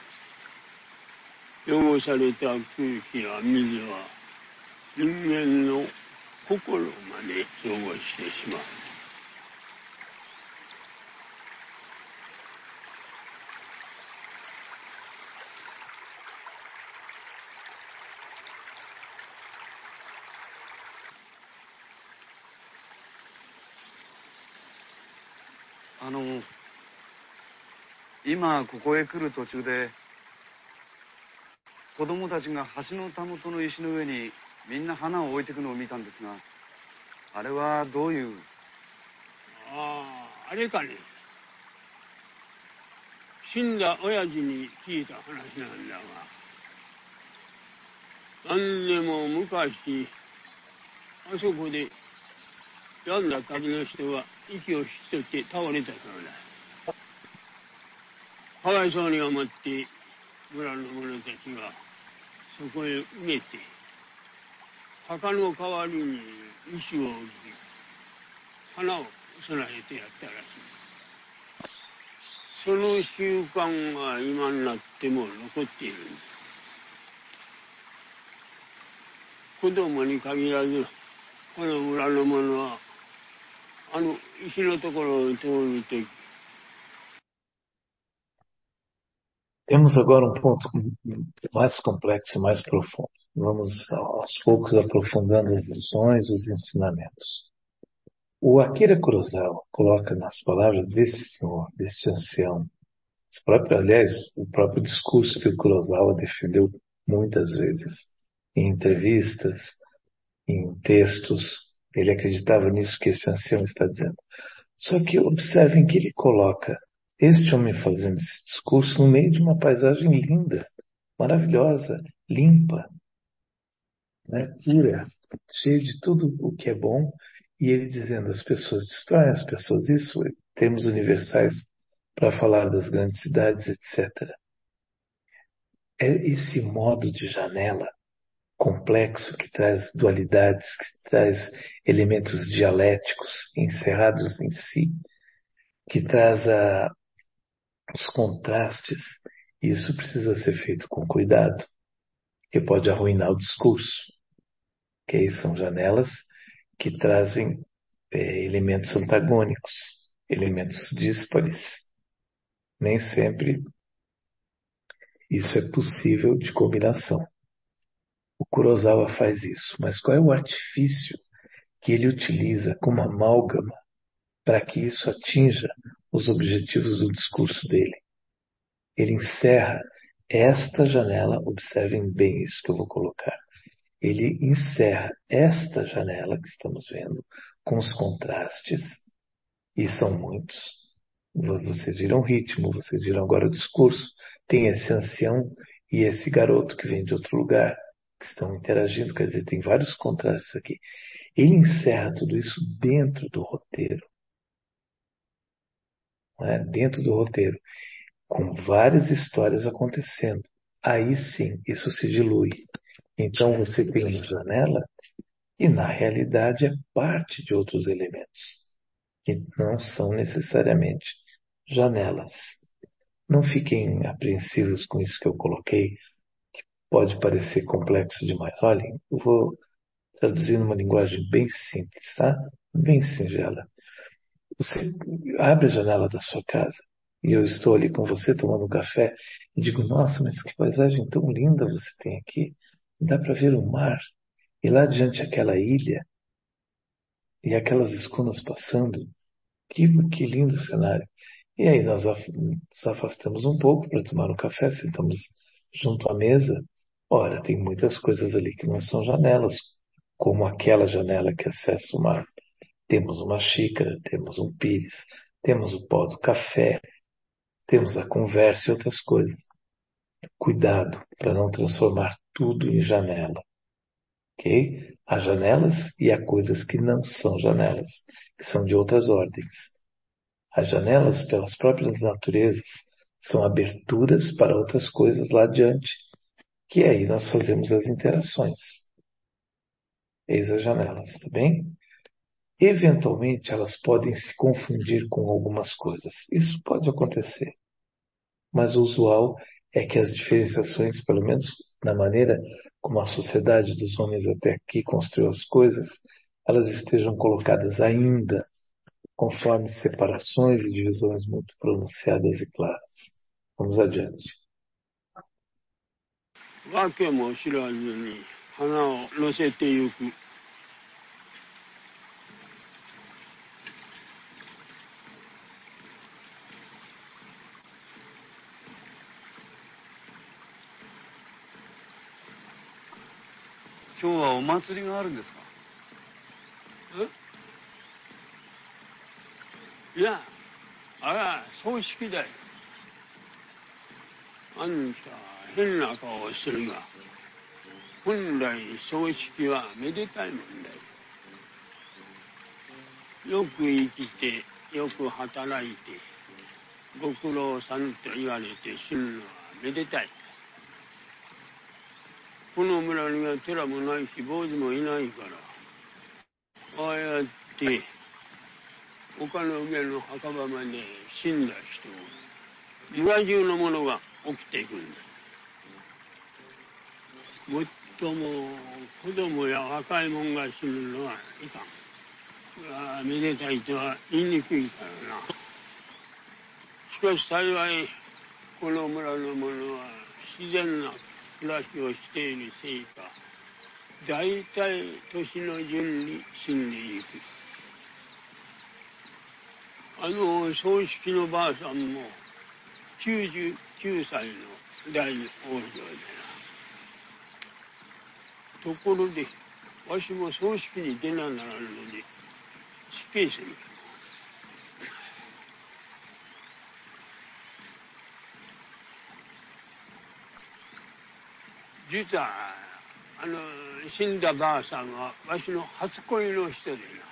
汚された空気や水は人間の心まで汚してしまう。 今ここへ来る途中で子供たちが橋のたもとの石の上にみんな花を置いていくのを見たんですが、あれはどういう？ あれかね。死んだ親父に聞いた話なんだが、何でも昔あそこで病んだ旅の人は息を引き取って倒れたそうだ。かわいそうに思って村の者たちがそこへ埋めて、墓の代わりに石を置き、花を備えてやったらしい。その習慣が今になっても残っているんです。子供に限らず、この村の者はあの石のところを通るとき、 Temos agora um ponto mais complexo, mais profundo. Vamos aos poucos aprofundando as lições, os ensinamentos. O Akira Kurosawa coloca nas palavras desse senhor, desse ancião, aliás, o próprio discurso que o Kurosawa defendeu muitas vezes, em entrevistas, em textos, ele acreditava nisso que este ancião está dizendo. Só que observem que ele coloca este homem fazendo esse discurso no meio de uma paisagem linda, maravilhosa, limpa, né, pura, cheia de tudo o que é bom, e ele dizendo as pessoas destroem, as pessoas isso, termos universais para falar das grandes cidades, etc. É esse modo de janela complexo que traz dualidades, que traz elementos dialéticos encerrados em si, que traz os contrastes. Isso precisa ser feito com cuidado, que pode arruinar o discurso. Que aí são janelas que trazem elementos antagônicos, elementos díspares. Nem sempre isso é possível de combinação. O Kurosawa faz isso, mas qual é o artifício que ele utiliza como amálgama para que isso atinja os objetivos do discurso dele? Ele encerra esta janela, observem bem isso que eu vou colocar. Ele encerra esta janela que estamos vendo com os contrastes, e são muitos. Vocês viram o ritmo, vocês viram agora o discurso. Tem esse ancião e esse garoto que vem de outro lugar, que estão interagindo, quer dizer, tem vários contrastes aqui. Ele encerra tudo isso dentro do roteiro. Não é? Dentro do roteiro, com várias histórias acontecendo. Aí sim, isso se dilui. Então você tem uma janela e na realidade é parte de outros elementos, que não são necessariamente janelas. Não fiquem apreensivos com isso que eu coloquei, pode parecer complexo demais. Olhem, eu vou traduzir numa linguagem bem simples, tá? Bem singela. Você abre a janela da sua casa e eu estou ali com você tomando um café e digo, nossa, mas que paisagem tão linda você tem aqui. Dá para ver o mar e lá diante aquela ilha e aquelas escunas passando. Que lindo cenário. E aí nós nos afastamos um pouco para tomar um café, sentamos junto à mesa. Ora, tem muitas coisas ali que não são janelas, como aquela janela que acessa o mar. Temos uma xícara, temos um pires, temos o pó do café, temos a conversa e outras coisas. Cuidado para não transformar tudo em janela, ok? Há janelas e há coisas que não são janelas, que são de outras ordens. As janelas, pelas próprias naturezas, são aberturas para outras coisas lá adiante, que aí nós fazemos as interações. Eis as janelas, tá bem? Eventualmente, elas podem se confundir com algumas coisas. Isso pode acontecer. Mas o usual é que as diferenciações, pelo menos na maneira como a sociedade dos homens até aqui construiu as coisas, elas estejam colocadas ainda conforme separações e divisões muito pronunciadas e claras. Vamos adiante. わけも知らずに花を乗せてゆく。 今日はお祭りがあるんですか？ いや、あら、葬式だよ。あんた、変な顔をするが、本来葬式はめでたいもんだよ。よく生きて、よく働いて、ご苦労さんと言われて死ぬのはめでたい。この村には寺もないし坊主もいないから、ああやって丘の上の墓場まで死んだ人、村中のものが起きていくんだ。もっとも子供や若い者が死ぬのはいかん。めでたいとは言いにくいからな。しかし幸いこの村の者は自然な暮らしをしているせいか、大体年の順に死んでいく。葬式のばあさんも99歳の大往生でな。ところでわしも葬式に出なならんので死刑せん。実は死んだばあさんはわしの初恋の人で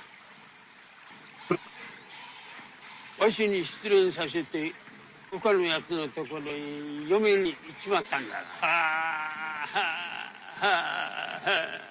な。わしに失恋させて他のやつのところに嫁に行っちまったんだ。はあはあはあはあ。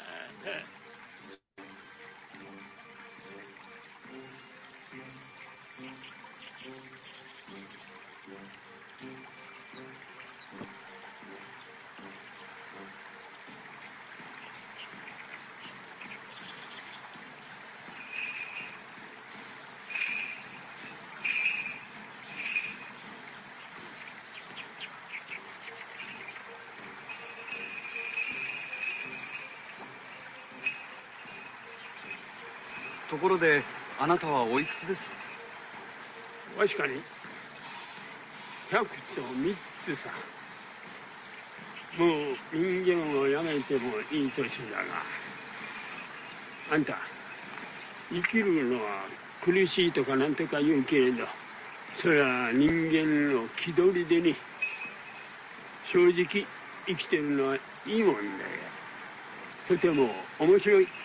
ところであなたはおいくつです？ わしかに100と3つさ。もう人間をやめてもいい年だが、あんた生きるのは苦しいとかなんとか言うけれど、それは人間の気取りでね。正直生きてるのはいいもんだよ。とても面白い。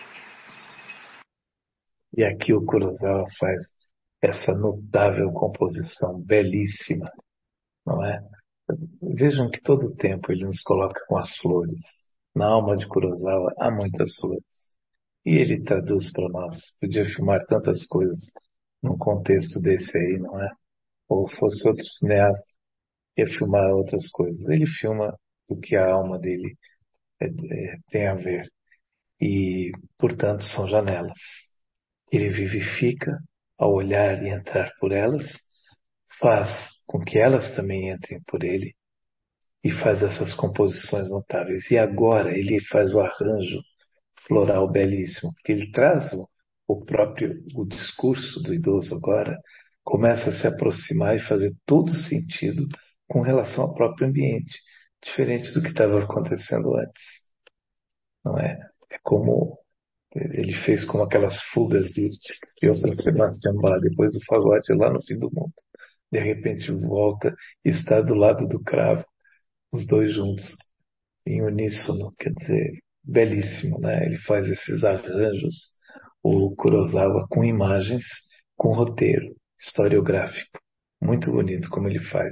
E aqui o Kurosawa faz essa notável composição belíssima, não é? Vejam que todo o tempo ele nos coloca com as flores. Na alma de Kurosawa há muitas flores. E ele traduz para nós. Podia filmar tantas coisas num contexto desse aí, não é? Ou fosse outro cineasta, ia filmar outras coisas. Ele filma o que a alma dele tem a ver. E, portanto, são janelas. Ele vivifica ao olhar e entrar por elas, faz com que elas também entrem por ele e faz essas composições notáveis. E agora ele faz o arranjo floral belíssimo, porque ele traz o discurso do idoso agora começa a se aproximar e fazer todo sentido com relação ao próprio ambiente, diferente do que estava acontecendo antes, não é? É como ele fez como aquelas fugas de Johann Sebastian Bach depois do fagote lá no fim do mundo. De repente volta e está do lado do cravo, os dois juntos, em uníssono, quer dizer, belíssimo, né? Ele faz esses arranjos, o Kurosawa, com imagens, com roteiro historiográfico. Muito bonito como ele faz.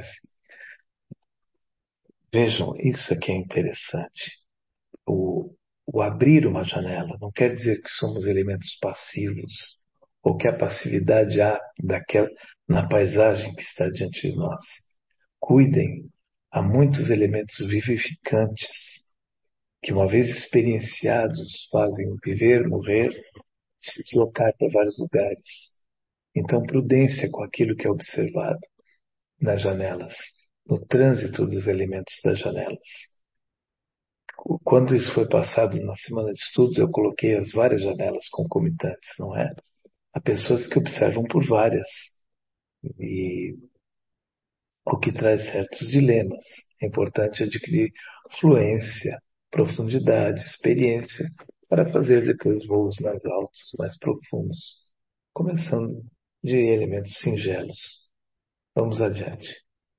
Vejam, isso aqui é interessante. O abrir uma janela não quer dizer que somos elementos passivos ou que a passividade há daquela, na paisagem que está diante de nós. Cuidem, há muitos elementos vivificantes que, uma vez experienciados, fazem viver, morrer, se deslocar para vários lugares. Então, prudência com aquilo que é observado nas janelas, no trânsito dos elementos das janelas. Quando isso foi passado na semana de estudos, eu coloquei as várias janelas concomitantes, não é? Há pessoas que observam por várias, e o que traz certos dilemas. É importante adquirir fluência, profundidade, experiência, para fazer depois voos mais altos, mais profundos, começando de elementos singelos. Vamos adiante.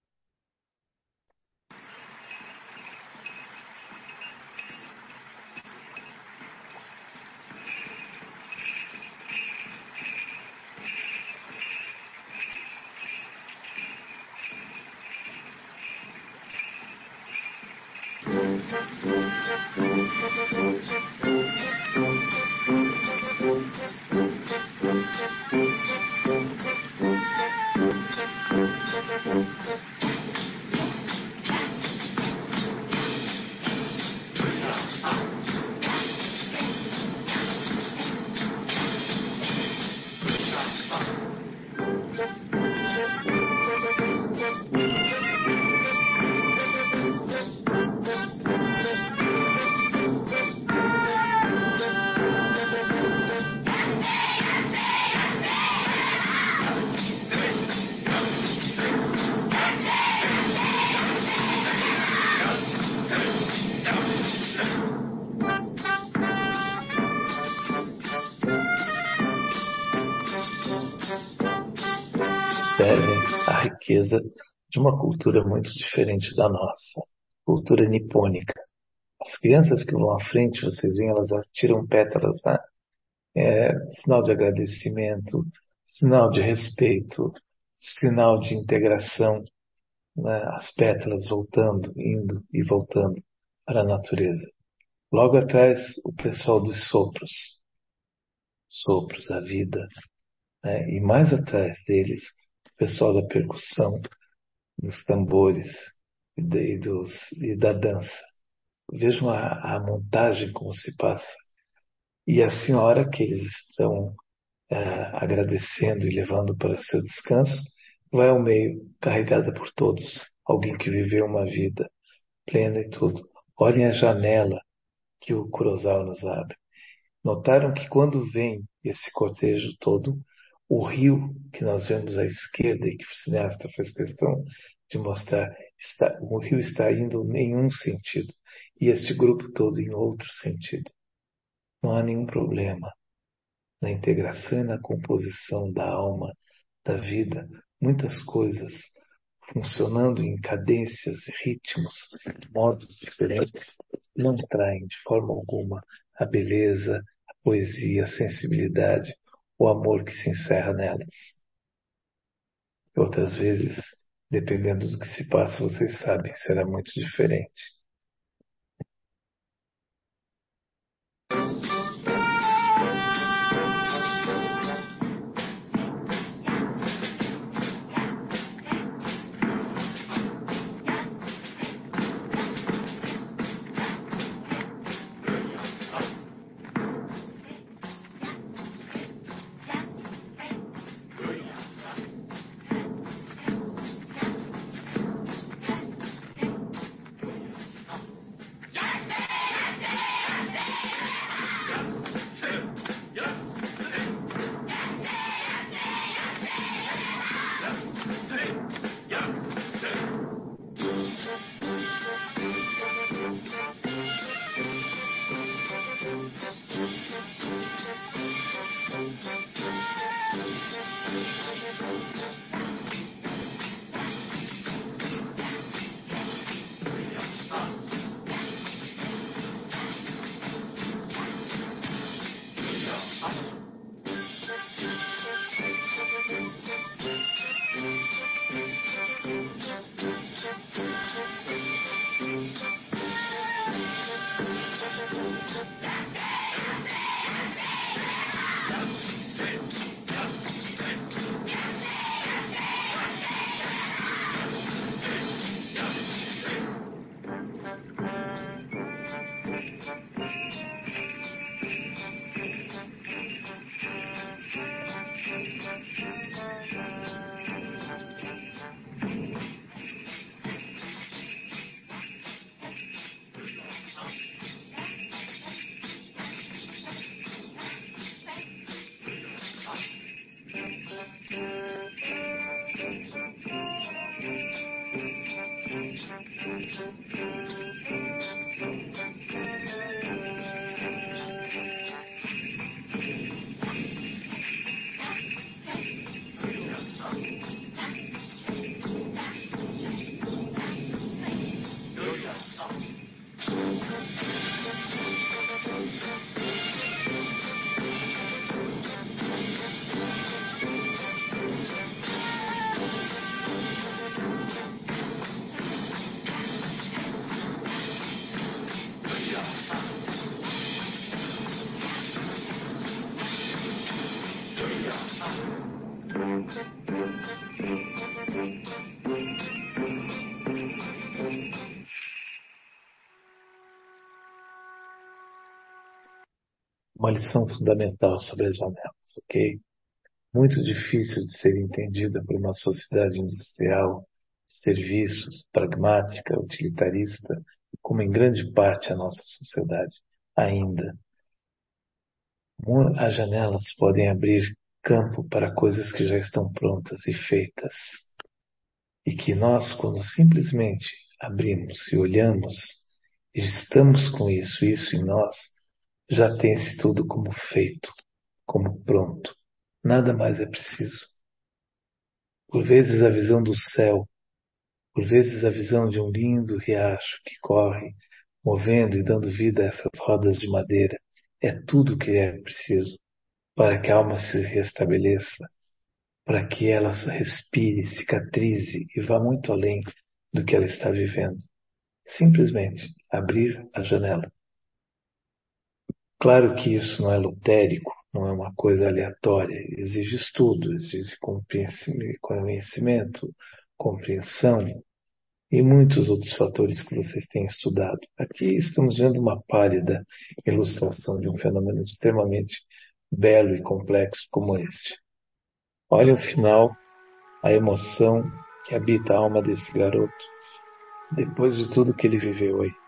Observem a riqueza de uma cultura muito diferente da nossa, cultura nipônica. As crianças que vão à frente, vocês veem, elas tiram pétalas, né? Sinal de agradecimento, sinal de respeito, sinal de integração, né? As pétalas voltando, indo e voltando para a natureza. Logo atrás, o pessoal dos sopros, a vida, né? E mais atrás deles, o pessoal da percussão, dos tambores e da dança. Vejam a montagem como se passa. E a senhora que eles estão agradecendo e levando para seu descanso, vai ao meio, carregada por todos. Alguém que viveu uma vida plena e tudo. Olhem a janela que o Kurosawa nos abre. Notaram que quando vem esse cortejo todo, o rio que nós vemos à esquerda e que o cineasta fez questão de mostrar, o rio está indo em um sentido e este grupo todo em outro sentido. Não há nenhum problema na integração e na composição da alma, da vida, muitas coisas funcionando em cadências, ritmos, modos diferentes, não traem de forma alguma a beleza, a poesia, a sensibilidade, o amor que se encerra nelas. Outras vezes, dependendo do que se passa, vocês sabem, será muito diferente. uma lição fundamental sobre as janelas, ok? Muito difícil de ser entendida por uma sociedade industrial, de serviços, pragmática, utilitarista, como em grande parte a nossa sociedade ainda. As janelas podem abrir campo para coisas que já estão prontas e feitas. E que nós, quando simplesmente abrimos e olhamos, e estamos com isso em nós, já tem-se tudo como feito, como pronto. Nada mais é preciso. Por vezes a visão do céu, por vezes a visão de um lindo riacho que corre, movendo e dando vida a essas rodas de madeira, é tudo o que é preciso para que a alma se restabeleça, para que ela respire, cicatrize e vá muito além do que ela está vivendo. Simplesmente abrir a janela. Claro que isso não é lotérico, não é uma coisa aleatória, exige estudo, exige conhecimento, compreensão e muitos outros fatores que vocês têm estudado. Aqui estamos vendo uma pálida ilustração de um fenômeno extremamente belo e complexo como este. Olhem o final, a emoção que habita a alma desse garoto, depois de tudo que ele viveu aí.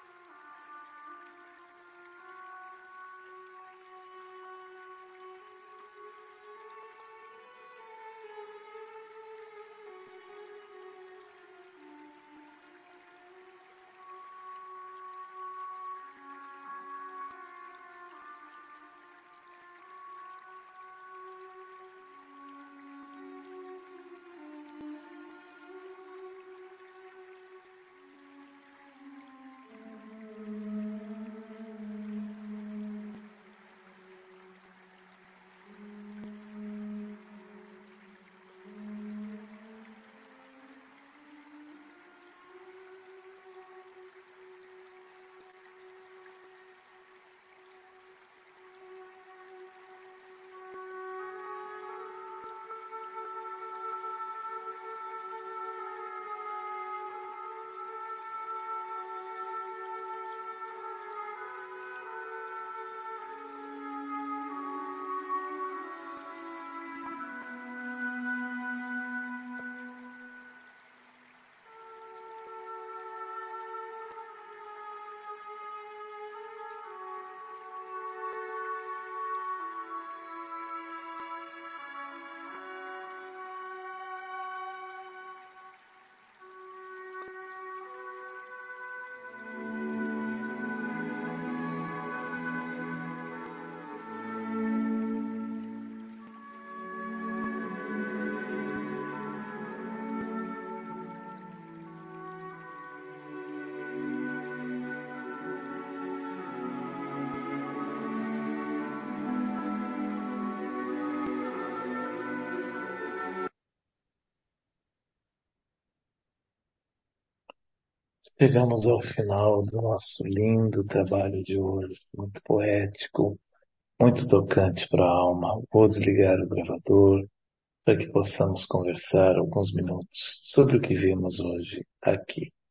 Chegamos ao final do nosso lindo trabalho de hoje, muito poético, muito tocante para a alma. Vou desligar o gravador para que possamos conversar alguns minutos sobre o que vimos hoje aqui.